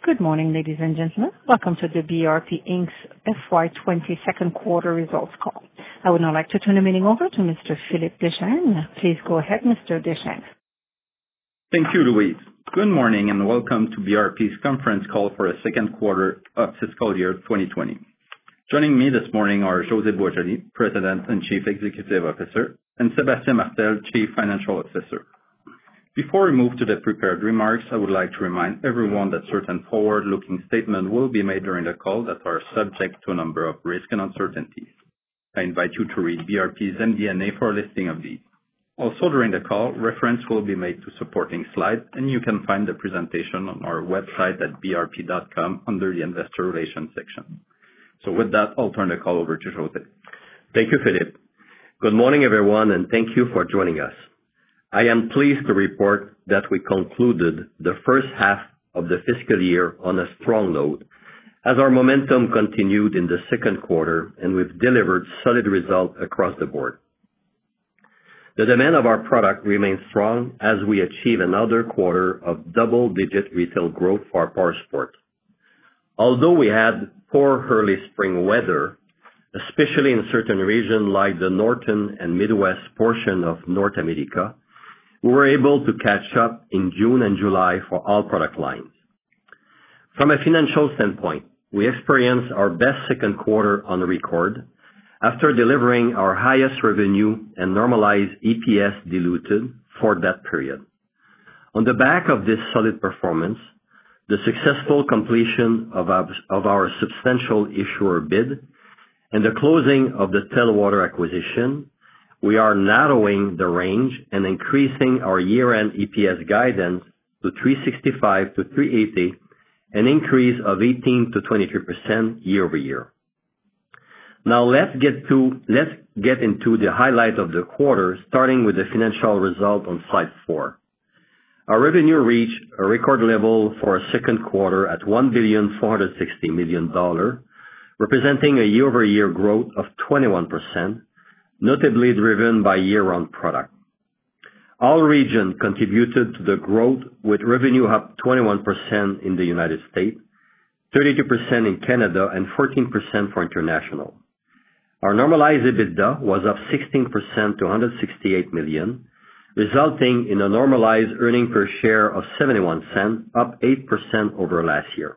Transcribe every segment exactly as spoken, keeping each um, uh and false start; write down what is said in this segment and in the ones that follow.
Good morning, ladies and gentlemen. Welcome to the B R P Incorporated's F Y twenty second quarter results call. I would now like to turn the meeting over to Mister Philippe Deschênes. Please go ahead, Mister Deschênes. Thank you, Louise. Good morning and welcome to B R P's conference call for the second quarter of fiscal year twenty twenty. Joining me this morning are José Boisjoli, President and Chief Executive Officer, and Sébastien Martel, Chief Financial Officer. Before we move to the prepared remarks, I would like to remind everyone that certain forward-looking statements will be made during the call that are subject to a number of risks and uncertainties. I invite you to read B R P's M D and A for a listing of these. Also during the call, reference will be made to supporting slides, and you can find the presentation on our website at b r p dot com under the Investor Relations section. So with that, I'll turn the call over to José. Thank you, Philippe. Good morning, everyone, and thank you for joining us. I am pleased to report that we concluded the first half of the fiscal year on a strong note as our momentum continued in the second quarter and we've delivered solid results across the board. The demand of our product remains strong as we achieve another quarter of double-digit retail growth for our powersport. Although we had poor early spring weather, especially in certain regions like the northern and Midwest portion of North America, we were able to catch up in June and July for all product lines. From a financial standpoint, we experienced our best second quarter on record after delivering our highest revenue and normalized E P S diluted for that period. On the back of this solid performance, the successful completion of our, of our substantial issuer bid, and the closing of the Telwater acquisition, we are narrowing the range and increasing our year-end E P S guidance to three sixty-five to three eighty, an increase of eighteen to twenty-three percent year over year. Now let's get to let's get into the highlight of the quarter, starting with the financial result on slide four. Our revenue reached a record level for a second quarter at one billion four hundred sixty million dollars, representing a year-over-year growth of twenty-one percent. Notably driven by year-round product. All regions contributed to the growth, with revenue up twenty-one percent in the United States, thirty-two percent in Canada, and fourteen percent for international. Our normalized EBITDA was up sixteen percent to one hundred sixty-eight million dollars, resulting in a normalized earnings per share of seventy-one cents, up eight percent over last year.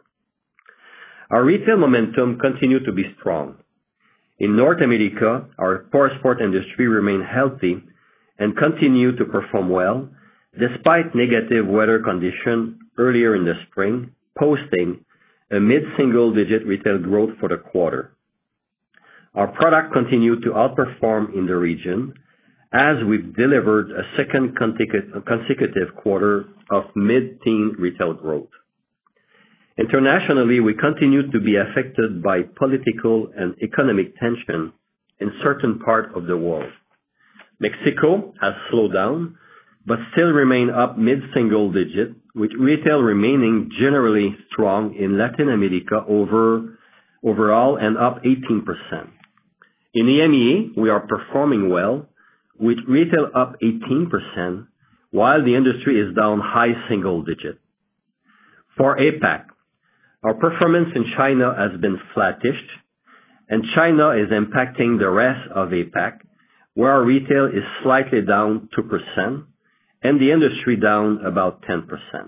Our retail momentum continued to be strong. In North America, our powersport industry remained healthy and continued to perform well, despite negative weather conditions earlier in the spring, posting a mid-single-digit retail growth for the quarter. Our product continued to outperform in the region as we've delivered a second consecutive quarter of mid-teen retail growth. Internationally, we continue to be affected by political and economic tension in certain parts of the world. Mexico has slowed down, but still remain up mid-single digit, with retail remaining generally strong in Latin America over, overall and up eighteen percent. In E M E A, we are performing well, with retail up eighteen percent, while the industry is down high single digit. For A PAC, our performance in China has been flattish, and China is impacting the rest of A PAC, where our retail is slightly down two percent, and the industry down about ten percent.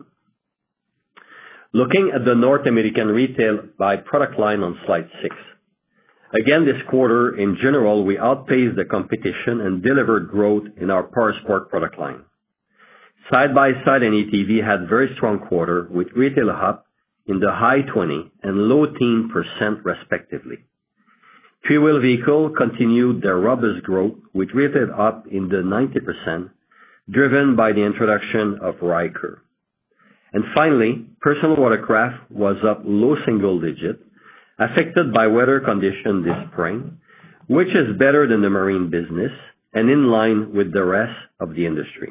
Looking at the North American retail by product line on slide six. Again, this quarter, in general, we outpaced the competition and delivered growth in our powersport product line. Side-by-side and A T V had very strong quarter, with retail up in the high twenty and low teen percent respectively. Three-wheel vehicle continued their robust growth, with retail up in the ninety percent, driven by the introduction of Ryker. And finally, personal watercraft was up low single digit, affected by weather conditions this spring, which is better than the marine business and in line with the rest of the industry.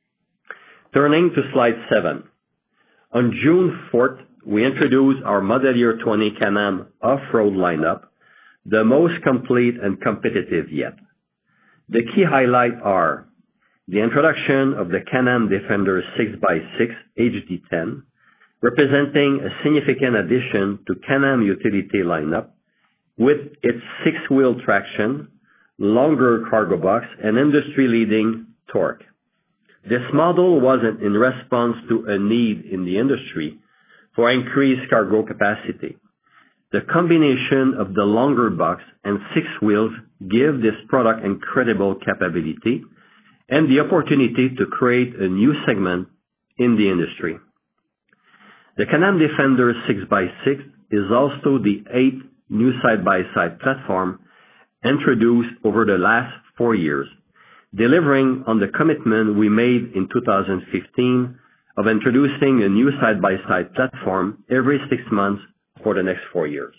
Turning to slide seven. On June fourth, we introduced our model year twenty Can-Am off-road lineup, the most complete and competitive yet. The key highlights are the introduction of the Can-Am Defender six by six H D ten, representing a significant addition to Can-Am utility lineup with its six-wheel traction, longer cargo box, and industry-leading torque. This model was in response to a need in the industry for increased cargo capacity. The combination of the longer box and six wheels give this product incredible capability and the opportunity to create a new segment in the industry. The Can-Am Defender six by six is also the eighth new side-by-side platform introduced over the last four years, delivering on the commitment we made in two thousand fifteen of introducing a new side-by-side platform every six months for the next four years.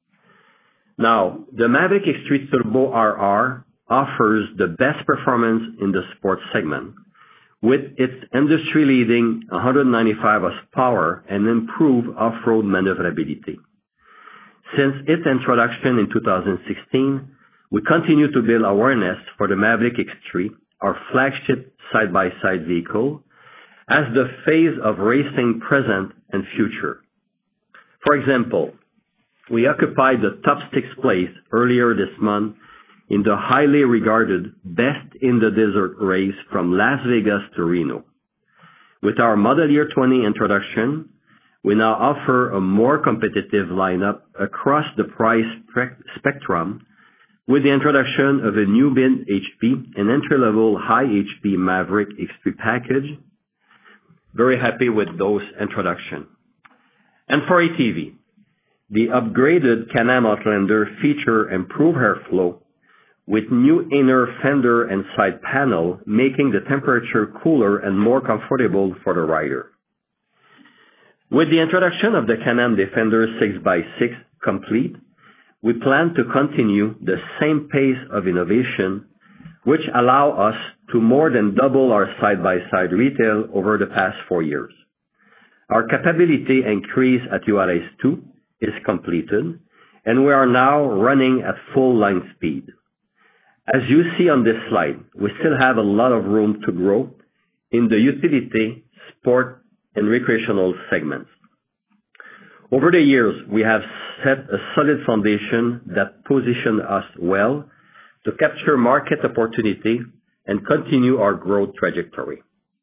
Now, the Maverick X three Turbo R R offers the best performance in the sports segment with its industry-leading one hundred ninety-five horsepower and improved off-road maneuverability. Since its introduction in two thousand sixteen, we continue to build awareness for the Maverick X three, our flagship side-by-side vehicle, as the phase of racing present and future. For example, we occupied the top six place earlier this month in the highly regarded Best in the Desert race from Las Vegas to Reno. With our Model Year twenty introduction, we now offer a more competitive lineup across the price spectrum with the introduction of a new mid H P and entry-level high H P Maverick X three package. Very happy with those introductions. And for A T V, the upgraded Can-Am Outlander feature improved airflow with new inner fender and side panel, making the temperature cooler and more comfortable for the rider. With the introduction of the Can-Am Defender six by six complete, we plan to continue the same pace of innovation, which allow us to more than double our side-by-side retail over the past four years. Our capability increase at Juarez two is completed, and we are now running at full line speed. As you see on this slide, we still have a lot of room to grow in the utility, sport, and recreational segments. Over the years, we have set a solid foundation that positions us well to capture market opportunity and continue our growth trajectory.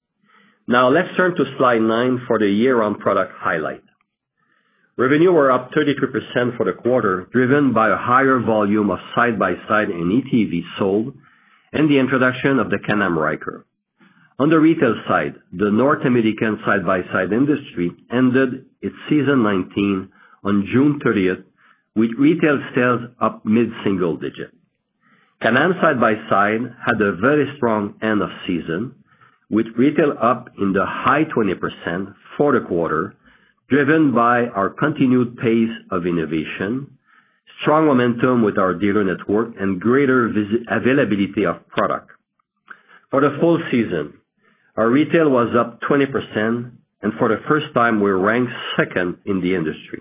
Now let's turn to slide nine for the year-round product highlight. Revenue were up thirty-three percent for the quarter, driven by a higher volume of side-by-side and A T V sold and the introduction of the Can-Am Ryker. On the retail side, the North American side-by-side industry ended its season nineteen on June thirtieth with retail sales up mid-single digit. Can-Am side-by-side had a very strong end of season with retail up in the high twenty percent for the quarter, driven by our continued pace of innovation, strong momentum with our dealer network, and greater vis- availability of product. For the full season, our retail was up twenty percent, and for the first time, we ranked second in the industry.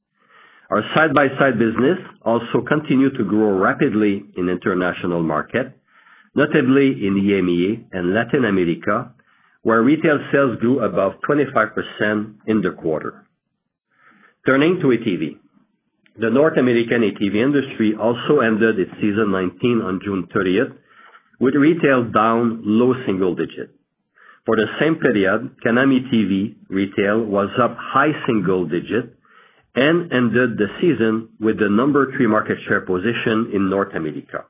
Our side-by-side business also continued to grow rapidly in international market, notably in E M E A and Latin America, where retail sales grew above twenty-five percent in the quarter. Turning to A T V. The North American A T V industry also ended its season nineteen on June thirtieth, with retail down low single digit. For the same period, Can-Am A T V retail was up high single digit and ended the season with the number three market share position in North America.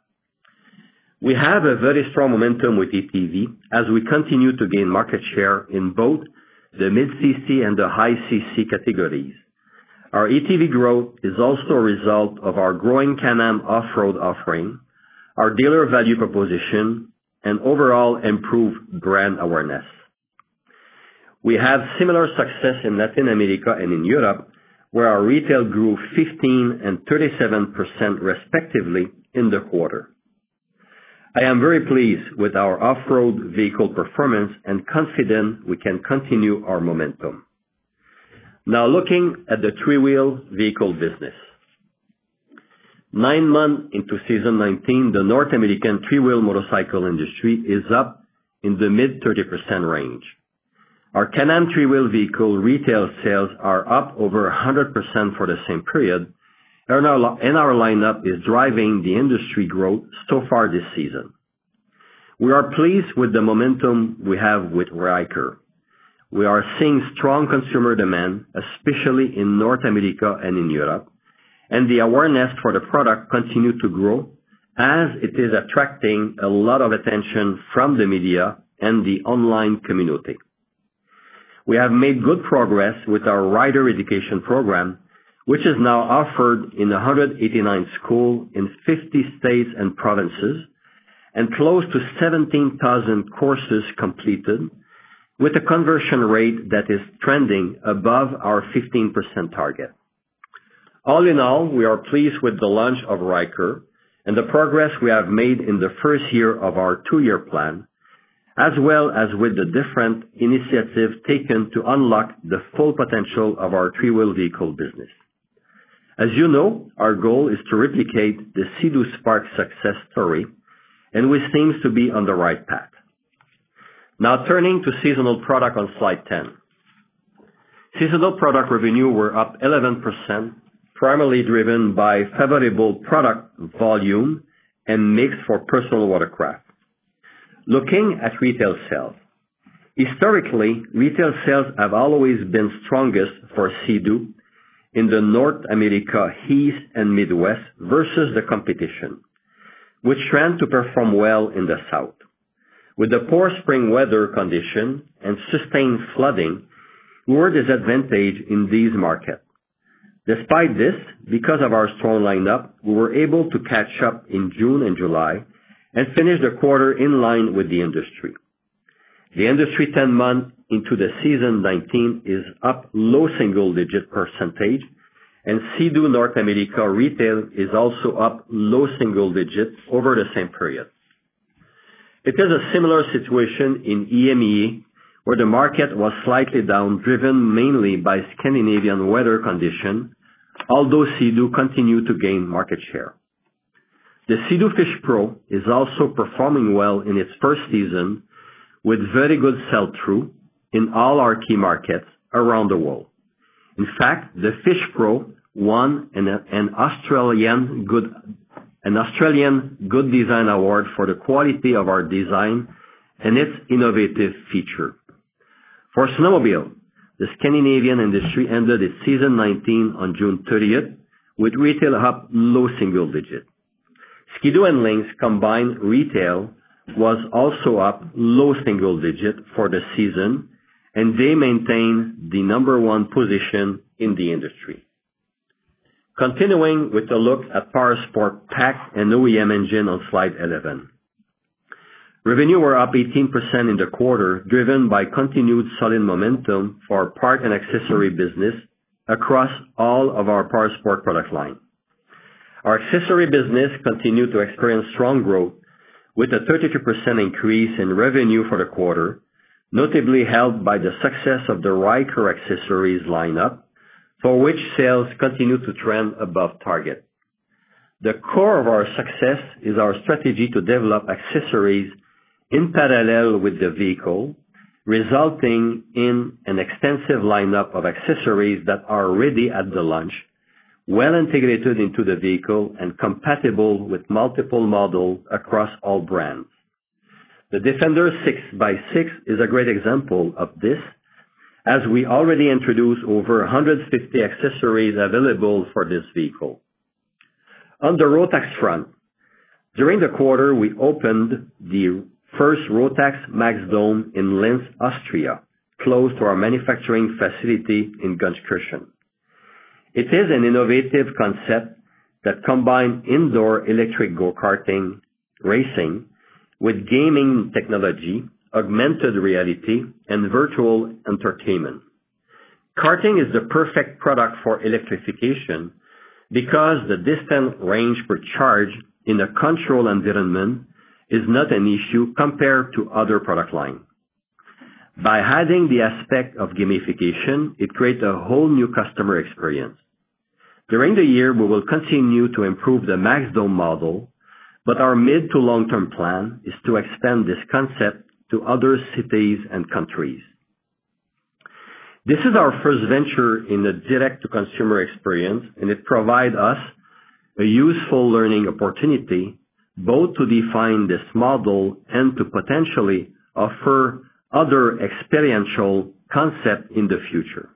We have a very strong momentum with A T V as we continue to gain market share in both the mid-C C and the high-C C categories. Our A T V growth is also a result of our growing Can-Am off-road offering, our dealer value proposition, and overall improved brand awareness. We have similar success in Latin America and in Europe, where our retail grew fifteen and thirty-seven percent respectively in the quarter. I am very pleased with our off-road vehicle performance and confident we can continue our momentum. Now looking at the three-wheel vehicle business. Nine months into season nineteen, the North American three-wheel motorcycle industry is up in the mid thirty percent range. Our Can-Am three-wheel vehicle retail sales are up over one hundred percent for the same period, and our, and our lineup is driving the industry growth so far this season. We are pleased with the momentum we have with Ryker. We are seeing strong consumer demand, especially in North America and in Europe, and the awareness for the product continues to grow as it is attracting a lot of attention from the media and the online community. We have made good progress with our rider education program, which is now offered in one hundred eighty-nine schools in fifty states and provinces, and close to seventeen thousand courses completed, with a conversion rate that is trending above our fifteen percent target. All in all, we are pleased with the launch of Ryker and the progress we have made in the first year of our two-year plan, as well as with the different initiatives taken to unlock the full potential of our three-wheel vehicle business. As you know, our goal is to replicate the Sea-Doo Spark success story, and we seem to be on the right path. Now turning to seasonal product on slide ten. Seasonal product revenue were up eleven percent, primarily driven by favorable product volume and mix for personal watercraft. Looking at retail sales. Historically, retail sales have always been strongest for Sea-Doo in the North America, East and Midwest versus the competition, which trend to perform well in the South. With the poor spring weather condition and sustained flooding, we were disadvantaged in these markets. Despite this, because of our strong lineup, we were able to catch up in June and July and finish the quarter in line with the industry. The industry ten months into the season nineteen is up low single-digit percentage, and Sea-Doo North America retail is also up low single digits over the same period. It is a similar situation in E M E A, where the market was slightly down, driven mainly by Scandinavian weather conditions, although Sea-Doo continued to gain market share. The Sea-Doo Fish Pro is also performing well in its first season, with very good sell-through in all our key markets around the world. In fact, the Fish Pro won an, an Australian Good an Australian Good Design Award for the quality of our design and its innovative feature. For snowmobile, the Scandinavian industry ended its season nineteen on June thirtieth, with retail up low single digit. Ski-Doo and Lynx combined retail was also up low single digit for the season, and they maintain the number one position in the industry. Continuing with a look at Powersport Pack and O E M engine on slide eleven. Revenue were up eighteen percent in the quarter, driven by continued solid momentum for our part and accessory business across all of our Powersport product line. Our accessory business continued to experience strong growth, with a thirty-two percent increase in revenue for the quarter, notably helped by the success of the Ryker accessories lineup, for which sales continue to trend above target. The core of our success is our strategy to develop accessories in parallel with the vehicle, resulting in an extensive lineup of accessories that are ready at the launch, well integrated into the vehicle and compatible with multiple models across all brands. The Defender six by six is a great example of this, as we already introduced over one hundred fifty accessories available for this vehicle. On the Rotax front, during the quarter we opened the first Rotax Max Dome in Linz, Austria, close to our manufacturing facility in Gunskirchen. It is an innovative concept that combines indoor electric go-karting racing with gaming technology, augmented reality, and virtual entertainment. Karting is the perfect product for electrification because the distance range per charge in a controlled environment is not an issue compared to other product lines. By adding the aspect of gamification, it creates a whole new customer experience. During the year, we will continue to improve the Max Dome model, but our mid to long-term plan is to expand this concept to other cities and countries. This is our first venture in the direct-to-consumer experience, and it provides us a useful learning opportunity both to define this model and to potentially offer other experiential concepts in the future.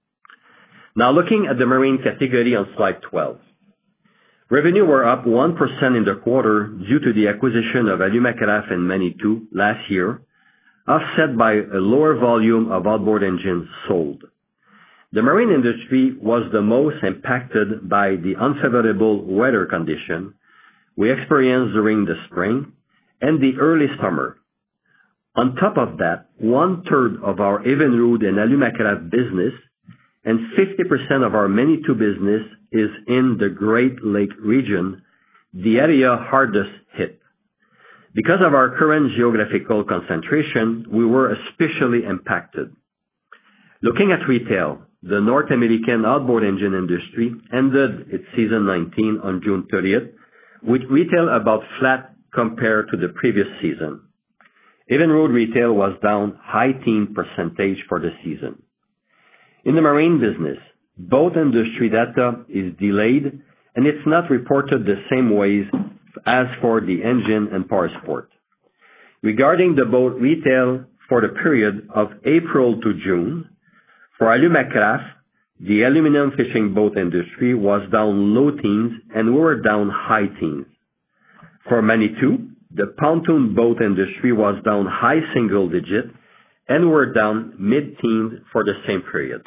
Now looking at the marine category on slide twelve. Revenue were up one percent in the quarter due to the acquisition of Alumacraft and Manitou last year, offset by a lower volume of outboard engines sold. The marine industry was the most impacted by the unfavorable weather condition we experienced during the spring and the early summer. On top of that, one-third of our Evinrude and Alumacraft business and fifty percent of our Manitou business is in the Great Lake region, the area hardest hit. Because of our current geographical concentration, we were especially impacted. Looking at retail, the North American outboard engine industry ended its season nineteen on June thirtieth, with retail about flat compared to the previous season. Evinrude retail was down high teen percentage for the season. In the marine business, boat industry data is delayed and it's not reported the same ways as for the engine and power sport. Regarding the boat retail for the period of April to June, for Alumacraft, the aluminum fishing boat industry was down low teens and we were down high teens. For Manitou, the pontoon boat industry was down high single digit and we were down mid-teens for the same period.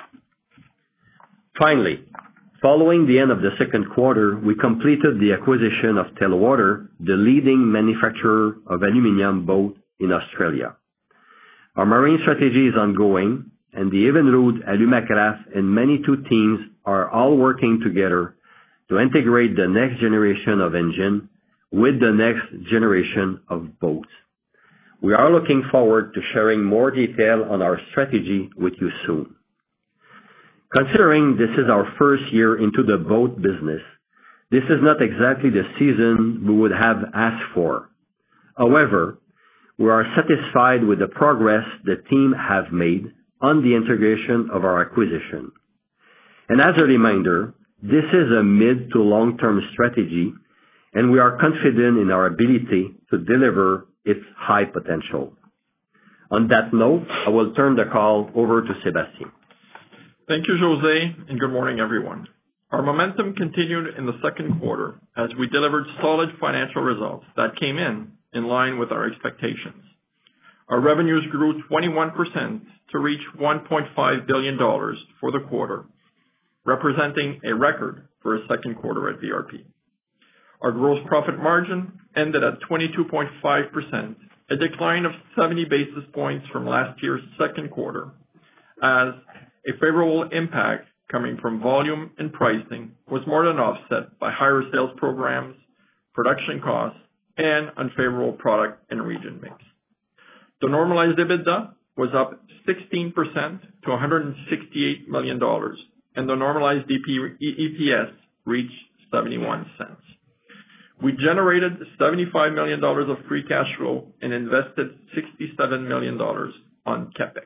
Finally, following the end of the second quarter, we completed the acquisition of Telwater, the leading manufacturer of aluminum boats in Australia. Our marine strategy is ongoing, and the Evinrude, Alumacraft, and Manitou teams are all working together to integrate the next generation of engine with the next generation of boats. We are looking forward to sharing more detail on our strategy with you soon. Considering this is our first year into the boat business, this is not exactly the season we would have asked for. However, we are satisfied with the progress the team have made on the integration of our acquisition. And as a reminder, this is a mid to long-term strategy, and we are confident in our ability to deliver its high potential. On that note, I will turn the call over to Sébastien. Thank you, José, and good morning, everyone. Our momentum continued in the second quarter as we delivered solid financial results that came in in line with our expectations. Our revenues grew twenty-one percent to reach one point five billion dollars for the quarter, representing a record for a second quarter at B R P. Our gross profit margin ended at twenty-two point five percent, a decline of seventy basis points from last year's second quarter, as a favorable impact coming from volume and pricing was more than offset by higher sales programs, production costs, and unfavorable product and region mix. The normalized EBITDA was up sixteen percent to one hundred sixty-eight million dollars, and the normalized E P S reached seventy-one cents. We generated seventy-five million dollars of free cash flow and invested sixty-seven million dollars on CapEx.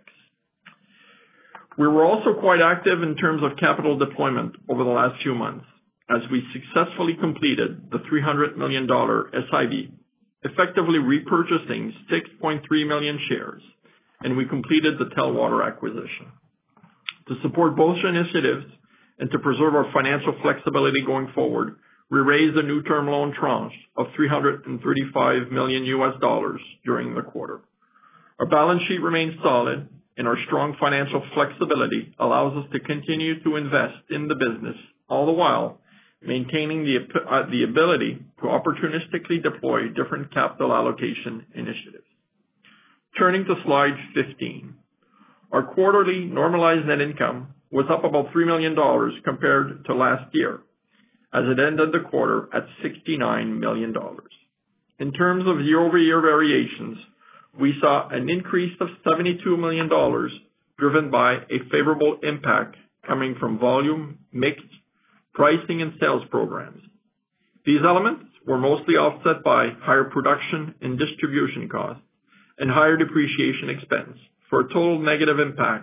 We were also quite active in terms of capital deployment over the last few months as we successfully completed the three hundred million dollars S I B, effectively repurchasing six point three million shares, and we completed the Telwater acquisition. To support both initiatives and to preserve our financial flexibility going forward, we raised a new term loan tranche of three hundred thirty-five million U S dollars during the quarter. Our balance sheet remains solid, and our strong financial flexibility allows us to continue to invest in the business, all the while maintaining the, uh, the ability to opportunistically deploy different capital allocation initiatives. Turning to slide fifteen. Our quarterly normalized net income was up about three million dollars compared to last year, as it ended the quarter at sixty-nine million dollars. In terms of year-over-year variations, we saw an increase of seventy-two million dollars driven by a favorable impact coming from volume, mix, pricing, and sales programs. These elements were mostly offset by higher production and distribution costs and higher depreciation expense for a total negative impact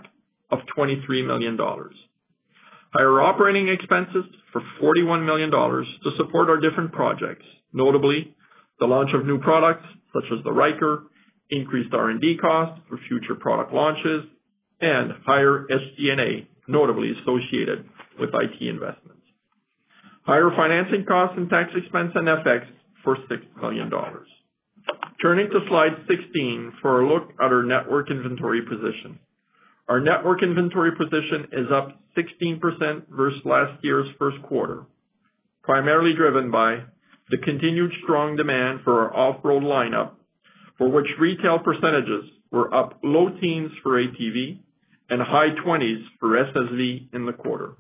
of twenty-three million dollars. Higher operating expenses for forty-one million dollars to support our different projects, notably the launch of new products such as the Ryker, increased R and D costs for future product launches, and higher S G and A, notably associated with I T investments. Higher financing costs and tax expense and F X for six million dollars. Turning to slide sixteen for a look at our network inventory position. Our network inventory position is up sixteen percent versus last year's first quarter, primarily driven by the continued strong demand for our off-road lineup, for which retail percentages were up low teens for A T V and high twenties for S S V in the quarter.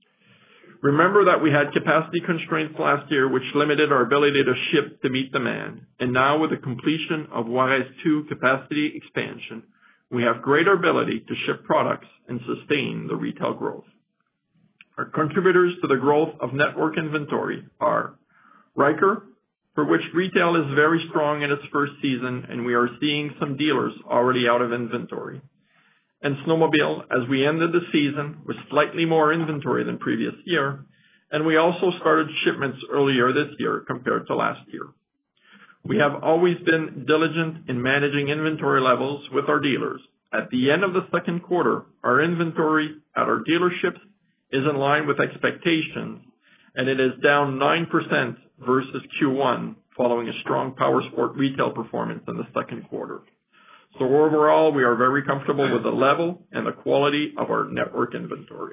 Remember that we had capacity constraints last year which limited our ability to ship to meet demand, and now with the completion of Juarez two capacity expansion, we have greater ability to ship products and sustain the retail growth. Our contributors to the growth of network inventory are Ryker, for which retail is very strong in its first season, and we are seeing some dealers already out of inventory. And Snowmobile, as we ended the season with slightly more inventory than previous year, and we also started shipments earlier this year compared to last year. We have always been diligent in managing inventory levels with our dealers. At the end of the second quarter, our inventory at our dealerships is in line with expectations, and it is down nine percent versus Q one, following a strong powersport retail performance in the second quarter. So overall, we are very comfortable with the level and the quality of our network inventory.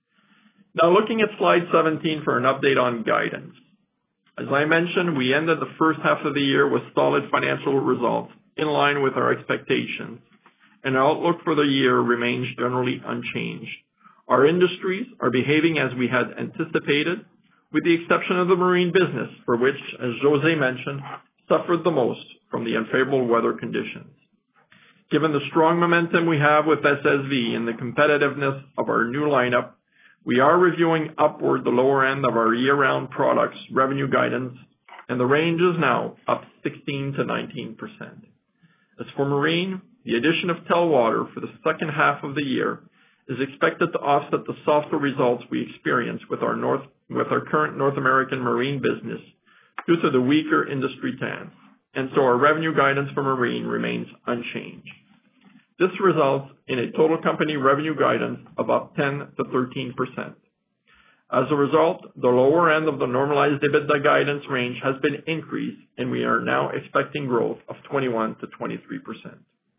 Now looking at slide seventeen for an update on guidance. As I mentioned, we ended the first half of the year with solid financial results in line with our expectations, and our outlook for the year remains generally unchanged. Our industries are behaving as we had anticipated, with the exception of the marine business, for which, as José mentioned, suffered the most from the unfavorable weather conditions. Given the strong momentum we have with S S V and the competitiveness of our new lineup, we are reviewing upward the lower end of our year-round products revenue guidance, and the range is now up sixteen to nineteen percent. As for marine, the addition of Telwater for the second half of the year is expected to offset the softer results we experience with our North, with our current North American marine business due to the weaker industry stance, and so our revenue guidance for marine remains unchanged. This results in a total company revenue guidance of up ten to thirteen percent. As a result, the lower end of the normalized EBITDA guidance range has been increased, and we are now expecting growth of twenty-one to twenty-three percent.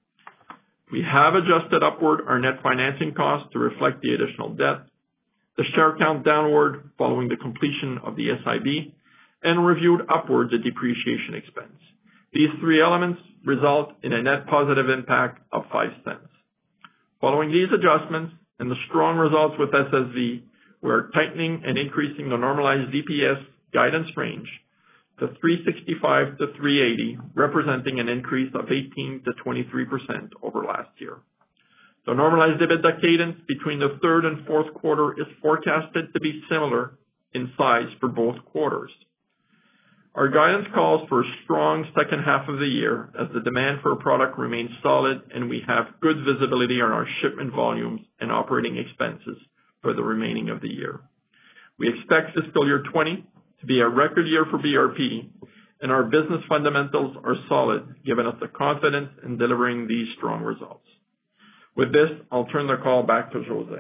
We have adjusted upward our net financing costs to reflect the additional debt, the share count downward following the completion of the S I B, and reviewed upward the depreciation expense. These three elements result in a net positive impact of five cents. Following these adjustments and the strong results with S S V, we are tightening and increasing the normalized D P S guidance range to three sixty-five to three eighty, representing an increase of eighteen to twenty-three percent over last year. The normalized EBITDA cadence between the third and fourth quarter is forecasted to be similar in size for both quarters. Our guidance calls for a strong second half of the year as the demand for a product remains solid and we have good visibility on our shipment volumes and operating expenses for the remaining of the year. We expect fiscal year twenty to be a record year for B R P, and our business fundamentals are solid, giving us the confidence in delivering these strong results. With this, I'll turn the call back to José.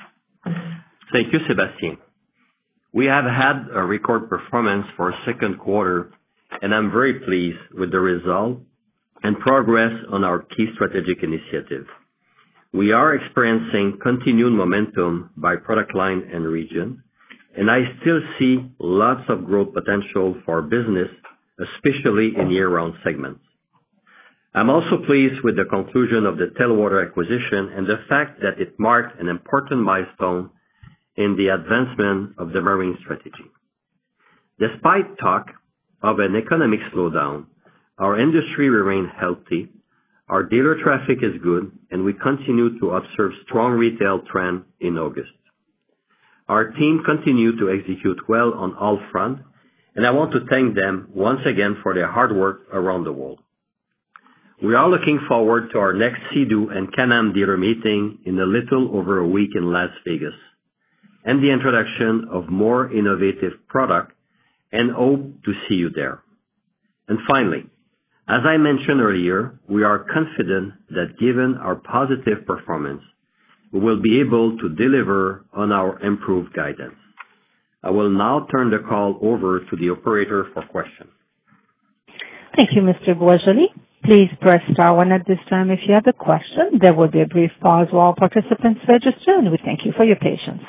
Thank you, Sébastien. We have had a record performance for second quarter, and I'm very pleased with the result and progress on our key strategic initiatives. We are experiencing continued momentum by product line and region, and I still see lots of growth potential for our business, especially in year-round segments. I'm also pleased with the conclusion of the Telwater acquisition and the fact that it marked an important milestone in the advancement of the marine strategy. Despite talk of an economic slowdown, our industry remains healthy, our dealer traffic is good, and we continue to observe strong retail trend in August. Our team continued to execute well on all fronts, and I want to thank them once again for their hard work around the world. We are looking forward to our next Sea-Doo and Can-Am dealer meeting in a little over a week in Las Vegas, and the introduction of more innovative product, and hope to see you there. And finally, as I mentioned earlier, we are confident that given our positive performance, we will be able to deliver on our improved guidance. I will now turn the call over to the operator for questions. Thank you, Mister Boisjoli. Please press star one at this time if you have a question. There will be a brief pause while participants register, and we thank you for your patience.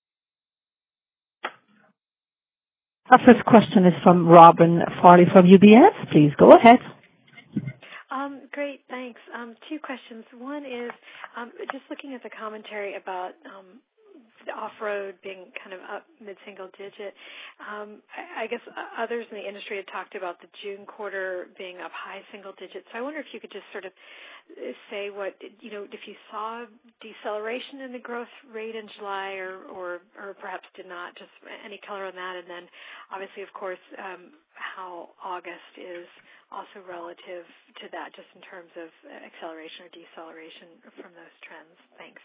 Our first question is from Robin Farley from U B S. Please go ahead. Um, great, thanks. Um, two questions. One is um, just looking at the commentary about um, the off-road being kind of up mid-single digit. Um, I, I guess others in the industry had talked about the June quarter being up high single digits. So I wonder if you could just sort of say what, you know, if you saw deceleration in the growth rate in July or, or, or perhaps did not, just any color on that. And then obviously, of course, um, how August is also relative to that, just in terms of acceleration or deceleration from those trends. Thanks.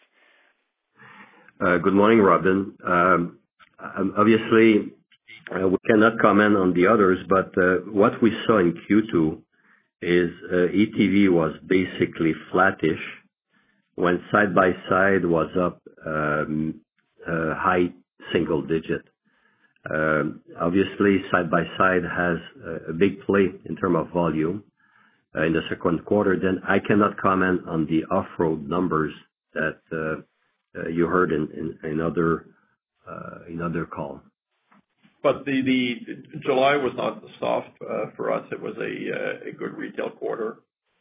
Uh, good morning, Robin. Um, obviously, uh, we cannot comment on the others, but uh, what we saw in Q two is uh, E T V was basically flattish, when side-by-side was up um, uh, high single digit. Um, obviously, side-by-side has a, a big play in terms of volume uh, in the second quarter. Then I cannot comment on the off-road numbers that uh, uh, you heard in, in, in other uh, in other call. But the, the July was not soft uh, for us. It was a, a good retail quarter.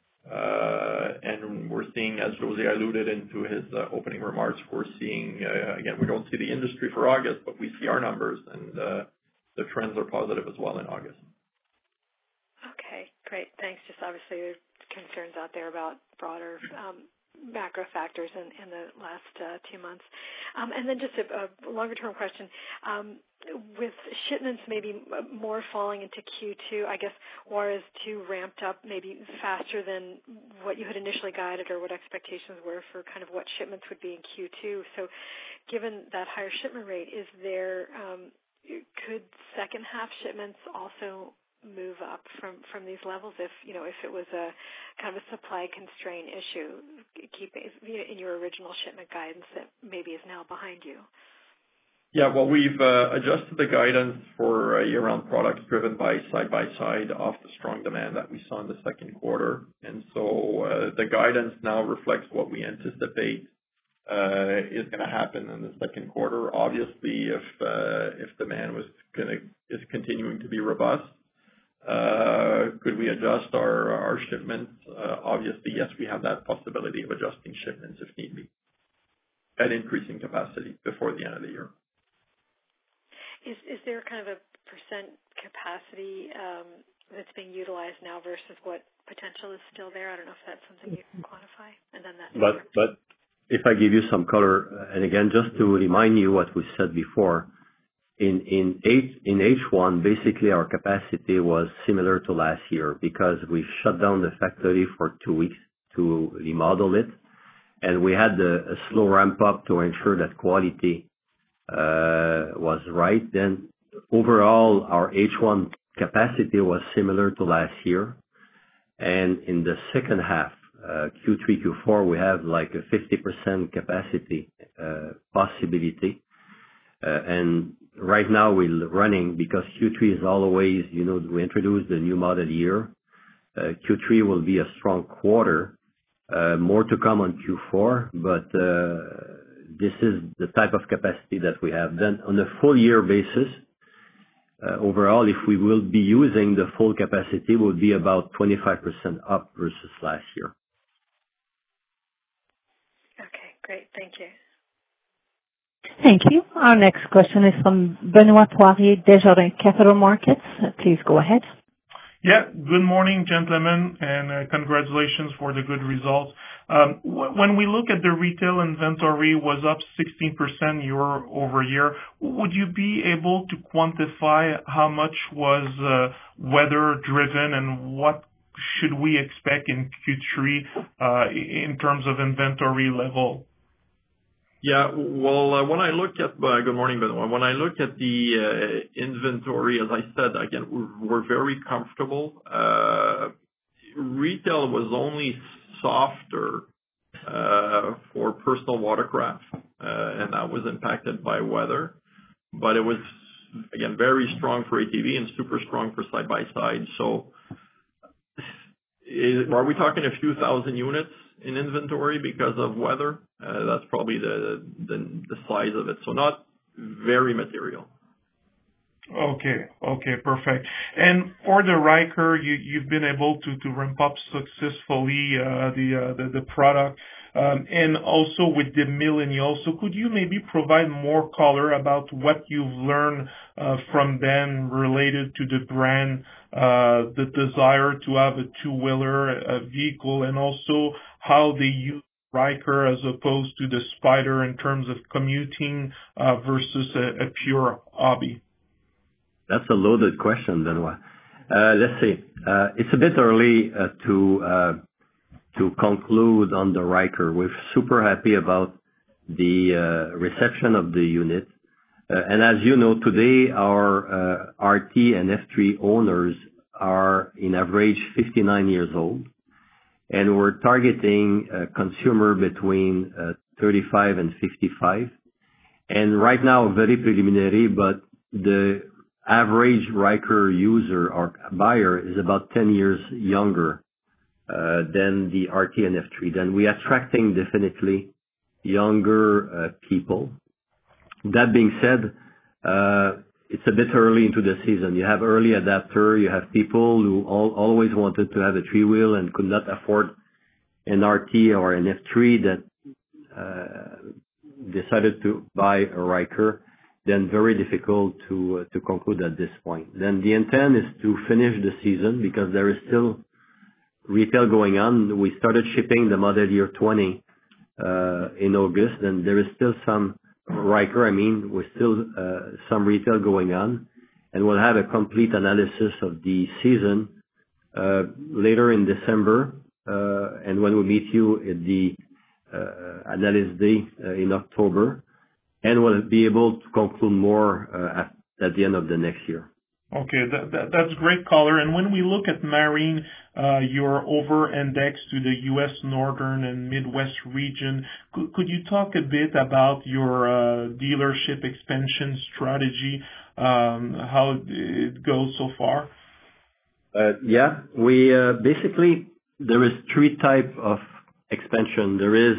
Uh, and we're seeing, as Jose alluded into his uh, opening remarks, we're seeing, uh, again, we don't see the industry for August, but we see our numbers, and uh, the trends are positive as well in August. Okay, great. Thanks. Just obviously there's concerns out there about broader um, macro factors in, in the last uh, two months. Um, and then just a, a longer-term question. Um, with shipments maybe more falling into Q two, I guess Juarez two ramped up maybe faster than what you had initially guided or what expectations were for kind of what shipments would be in Q two. So given that higher shipment rate, is there, um, could second half shipments also move up from, from these levels if, you know, if it was a kind of a supply constraint issue, keeping in your original shipment guidance that maybe is now behind you? Yeah, well, we've uh, adjusted the guidance for uh, year-round products driven by side-by-side off the strong demand that we saw in the second quarter. And so uh, the guidance now reflects what we anticipate uh, is going to happen in the second quarter. Obviously, if uh, if demand was going to is continuing to be robust, uh, could we adjust our our shipments? Uh, obviously, yes, we have that possibility of adjusting shipments if need be, and increasing capacity before the end of the year. Is is there kind of a percent capacity um, that's being utilized now versus what potential is still there? I don't know if that's something you can quantify. And then that. But but if I give you some color, and again, just to remind you what we said before, in in H in H one, basically our capacity was similar to last year because we shut down the factory for two weeks to remodel it, and we had a, a slow ramp up to ensure that quality Uh, was right. Then overall, our H one capacity was similar to last year. And in the second half, uh, Q three, Q four, we have like a fifty percent capacity uh, possibility. Uh, and right now we're running because Q three is always, you know, we introduced the new model year. Uh, Q three will be a strong quarter. Uh, more to come on Q four, but uh, this is the type of capacity that we have. Then on a full year basis, uh, overall, if we will be using the full capacity, will be about twenty-five percent up versus last year. Okay, great. Thank you. Thank you. Our next question is from Benoit Poirier, Desjardins Capital Markets. Please go ahead. Yeah, good morning, gentlemen, and uh, congratulations for the good results. Um, w- when we look at the retail inventory was up sixteen percent year over year, would you be able to quantify how much was uh, weather driven and what should we expect in Q three uh, in terms of inventory level? Yeah, well, uh, when I look at, uh, good morning, Benoit. When I look at the uh, inventory, as I said, again, we're, we're very comfortable. Uh, retail was only softer uh, for personal watercraft, uh, and that was impacted by weather. But it was, again, very strong for A T V and super strong for side-by-side. So is, are we talking a few thousand units in inventory because of weather? Uh, that's probably the, the the size of it. So not very material. Okay. Okay, perfect. And for the Ryker, you, you've been able to, to ramp up successfully uh, the, uh, the the product, um, and also with the millennials. So could you maybe provide more color about what you've learned uh, from them related to the brand, uh, the desire to have a two-wheeler a vehicle, and also how they use Ryker as opposed to the Spyder in terms of commuting uh, versus a, a pure hobby? That's a loaded question, Benoit. Uh, let's see. Uh, it's a bit early uh, to uh, to conclude on the Ryker. We're super happy about the uh, reception of the unit. Uh, and as you know, today our uh, R T and F three owners are in average fifty-nine years old. And we're targeting a consumer between uh, thirty-five and fifty-five. And right now, very preliminary, but the average Ryker user or buyer is about ten years younger uh, than the R T and F three. Then we are attracting definitely younger uh, people. That being said, uh, it's a bit early into the season. You have early adapter. You have people who all, always wanted to have a three-wheel and could not afford an R T or an F three that uh, decided to buy a Ryker. Then very difficult to uh, to conclude at this point. Then the intent is to finish the season because there is still retail going on. We started shipping the model year twenty uh, in August, and there is still some Ryker, I mean, with still uh, some retail going on, and we'll have a complete analysis of the season uh, later in December, uh, and when we meet you at the uh, Analyst Day uh, in October, and we'll be able to conclude more uh, at, at the end of the next year. Okay, that, that, that's great color. And when we look at Marine, uh, you're over-indexed to the U S Northern and Midwest region. Could, could you talk a bit about your uh, dealership expansion strategy, um, how it goes so far? Uh, yeah, we uh, basically, there is three types of expansion. There is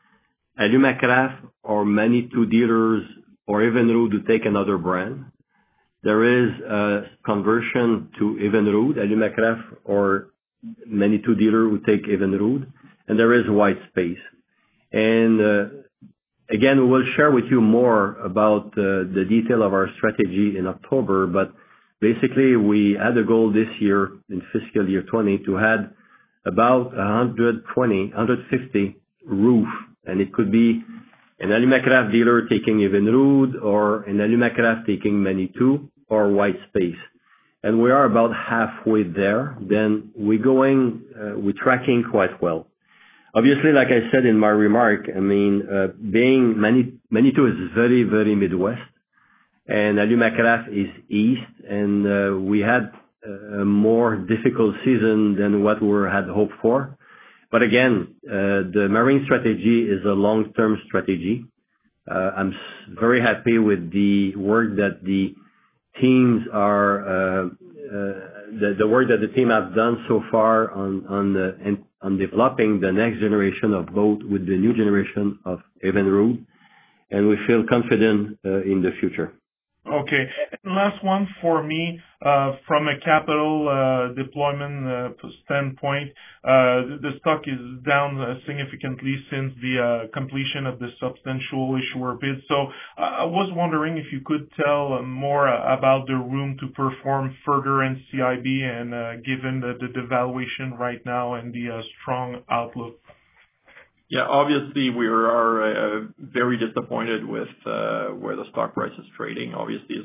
Alumacraft or Manitou dealers or Evinrude to take another brand. There is a conversion to Evinrude, Alumacraft or Manitou dealer who take Evinrude, and there is white space. And uh, again, we will share with you more about uh, the detail of our strategy in October, but basically we had a goal this year in fiscal year twenty to add about one hundred twenty, one hundred fifty roof, and it could be an Alumacraft dealer taking Evinrude or an Alumacraft taking Manitou or white space. And we are about halfway there. Then we're going, uh, we're tracking quite well. Obviously, like I said in my remark, I mean, uh, being Mani- Manitou is very, very Midwest, and Alumacraft is East, and uh, we had a more difficult season than what we had hoped for. But again, uh, the Marine strategy is a long-term strategy. Uh, I'm s- very happy with the work that the teams are, uh, uh, the, the work that the team has done so far on on, the, on developing the next generation of boat with the new generation of Evinrude, and we feel confident uh, in the future. Okay. And last one for me, uh, from a capital uh, deployment uh, standpoint, uh, the stock is down uh, significantly since the uh, completion of the substantial issuer bid. So uh, I was wondering if you could tell more about the room to perform further in C I B and uh, given the, the devaluation right now and the uh, strong outlook. Yeah, obviously we are uh, very disappointed with uh, where the stock price is trading. Obviously, it's not reflecting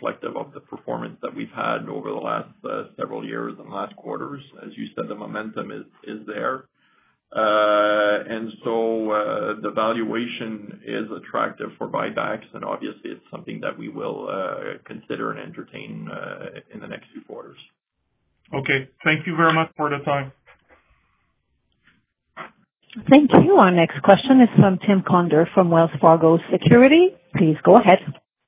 reflective of the performance that we've had over the last uh, several years and last quarters. As you said, the momentum is is there. Uh, and so uh, the valuation is attractive for buybacks, and obviously it's something that we will uh, consider and entertain uh, in the next few quarters. Okay. Thank you very much for the time. Thank you. Our next question is from Tim Conder from Wells Fargo Securities. Please go ahead.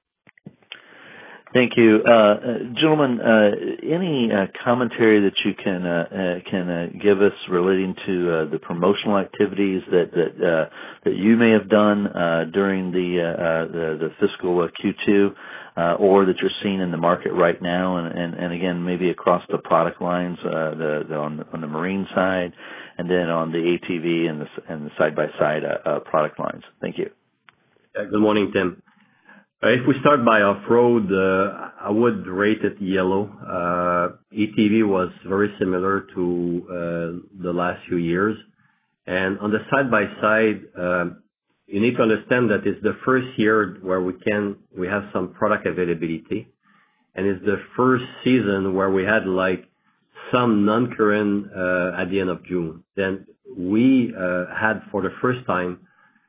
Thank you. Uh, gentlemen, uh, any uh, commentary that you can uh, uh, can uh, give us relating to uh, the promotional activities that that uh, that you may have done uh, during the, uh, the the fiscal uh, Q two, uh, or that you're seeing in the market right now, and, and, and again maybe across the product lines, uh, the, the on the, on the marine side, and then on the A T V and the and the side by side product lines. Thank you. Yeah, good morning, Tim. Uh, if we start by off-road, uh, I would rate it yellow. Uh, A T V was very similar to uh, the last few years. And on the side-by-side, uh, you need to understand that it's the first year where we can, we have some product availability. And it's the first season where we had like some non-current uh, at the end of June. Then we uh, had for the first time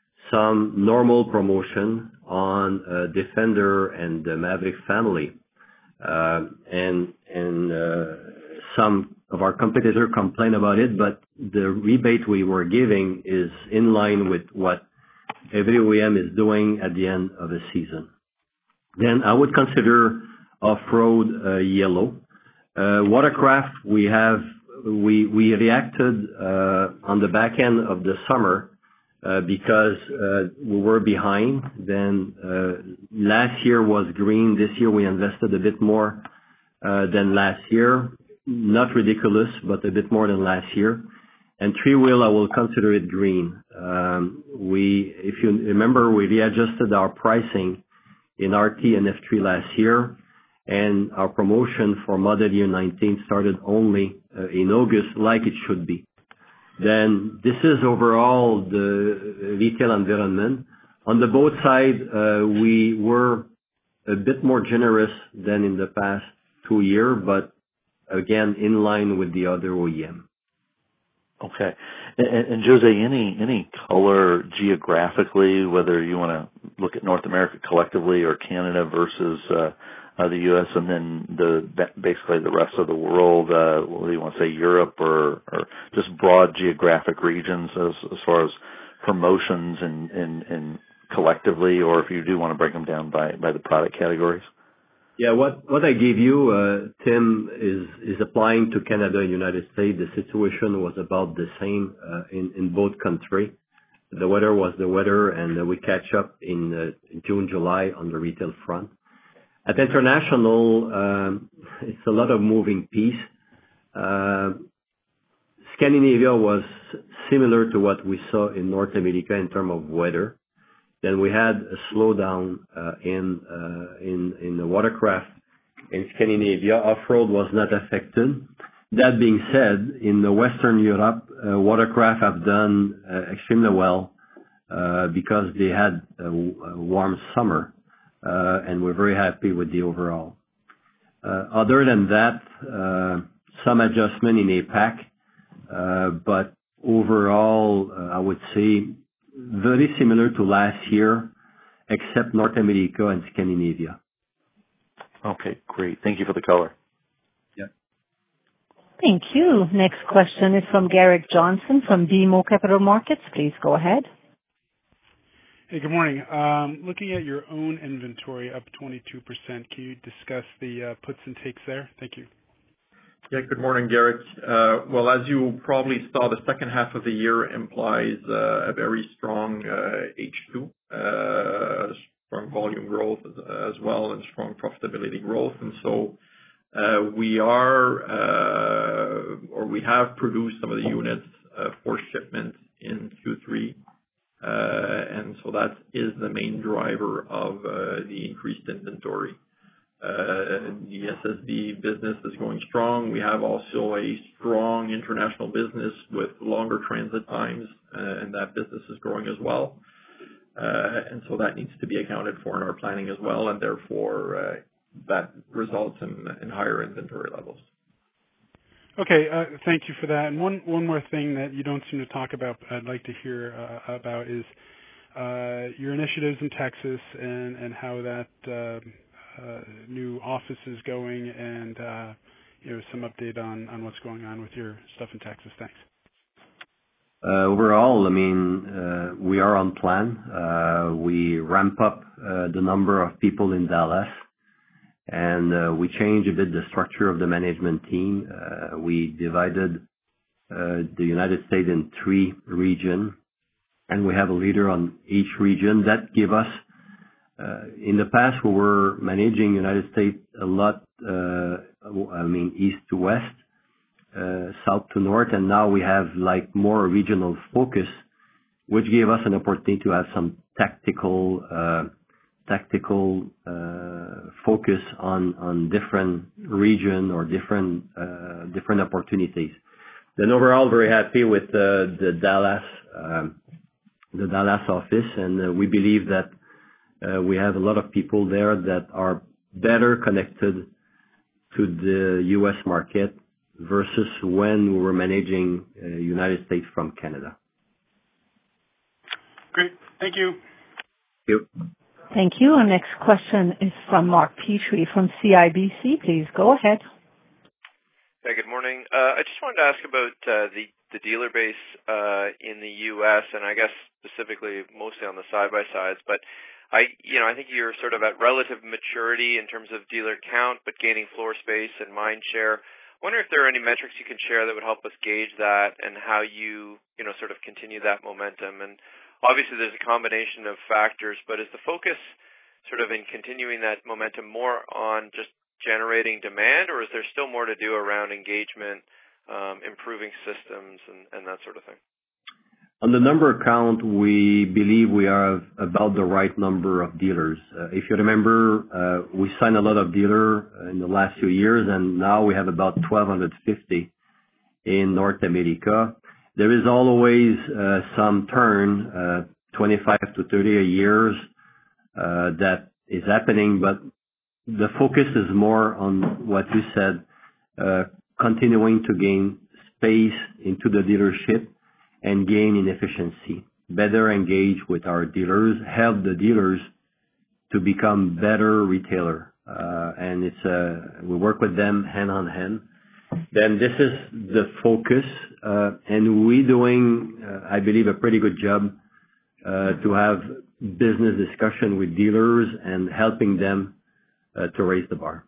some normal promotion on uh, Defender and the Maverick family. Uh, and and uh, some of our competitors complain about it, but the rebate we were giving is in line with what every O E M is doing at the end of the season. Then I would consider off-road uh, yellow. Uh, watercraft, we have, we, we reacted uh, on the back end of the summer Uh, because uh, we were behind. Then uh, last year was green. This year we invested a bit more uh, than last year. Not ridiculous, but a bit more than last year. And three-wheel, I will consider it green. Um, we, if you remember, we readjusted our pricing in R T and F three last year, and our promotion for model year nineteen started only uh, in August, like it should be. Then this is overall the retail environment. On the boat side, uh, we were a bit more generous than in the past two years, but again, in line with the other O E M. Okay. And, and Jose, any any color geographically, whether you want to look at North America collectively or Canada versus uh, uh, the U S, and then the basically the rest of the world, uh, what do you want to say, Europe or, or just broad geographic regions as, as far as promotions and, and, and collectively, or if you do want to break them down by, by the product categories? Yeah, what, what I gave you, uh, Tim, is, is applying to Canada and United States. The situation was about the same uh, in, in both countries. The weather was the weather, and uh, we catch up in uh, June, July on the retail front. At international, um, it's a lot of moving piece. Uh, Scandinavia was similar to what we saw in North America in terms of weather. Then we had a slowdown uh, in uh, in in the watercraft in Scandinavia. Off-road was not affected. That being said, in the Western Europe, uh, watercraft have done uh, extremely well uh, because they had a, a warm summer. Uh, and we're very happy with the overall. Uh, other than that, uh, some adjustment in APAC, uh, but overall, uh, I would say very similar to last year, except North America and Scandinavia. Okay, great. Thank you for the color. Yeah. Thank you. Next question is from Garrick Johnson from B M O Capital Markets. Please go ahead. Hey, good morning. Um, looking at your own inventory up twenty-two percent, can you discuss the uh, puts and takes there? Thank you. Yeah, good morning, Garrett. Uh, well, as you probably saw, the second half of the year implies uh, a very strong uh, H two, uh, strong volume growth as, as well, and strong profitability growth. And so uh, we are, uh, or we have produced some of the units uh, for shipment in Q three. Uh, and so that is the main driver of uh, the increased inventory. Uh, the S S B business is going strong. We have also a strong international business with longer transit times, uh, and that business is growing as well. Uh, and so that needs to be accounted for in our planning as well, and therefore uh, that results in, in higher inventory levels. Okay, uh, thank you for that. And one one more thing that you don't seem to talk about, but I'd like to hear uh, about is uh, your initiatives in Texas and and how that uh, uh, new office is going, and uh, you know, some update on on what's going on with your stuff in Texas. Thanks. Uh, overall, I mean, uh, we are on plan. Uh, we ramp up uh, the number of people in Dallas, and uh, we change a bit the structure of the management team. Uh, we divided uh, the United States in three regions, and we have a leader on each region. That give us, uh, in the past, we were managing United States a lot, uh, I mean, east to west, Uh, south to north, and now we have like more regional focus, which gave us an opportunity to have some tactical uh, tactical uh, focus on on different region or different uh, different opportunities. Then overall, very happy with uh, the Dallas um, the Dallas office, and uh, we believe that uh, we have a lot of people there that are better connected to the U S market versus when we were managing uh, United States from Canada. Great. Thank you. Thank you. Thank you. Our next question is from Mark Petrie from C I B C. Please go ahead. Hey, good morning. Uh, I just wanted to ask about uh, the, the dealer base uh, in the U S, and I guess specifically mostly on the side-by-sides, but I, you know, I think you're sort of at relative maturity in terms of dealer count, but gaining floor space and mind share. I wonder if there are any metrics you can share that would help us gauge that and how you, you know, sort of continue that momentum. And obviously there's a combination of factors, but is the focus sort of in continuing that momentum more on just generating demand, or is there still more to do around engagement, um, improving systems, and, and that sort of thing? On the number count, we believe we are about the right number of dealers. Uh, if you remember, uh, we signed a lot of dealers in the last few years, and now we have about twelve fifty in North America. There is always uh, some turn, uh, twenty-five to thirty a years, uh, that is happening, but the focus is more on what you said, uh, continuing to gain space into the dealership and gain in efficiency, better engage with our dealers, help the dealers to become better retailer. Uh, and it's, uh, we work with them hand on hand. Then this is the focus, uh, and we doing, uh, I believe, a pretty good job, uh, to have business discussion with dealers and helping them, uh, to raise the bar.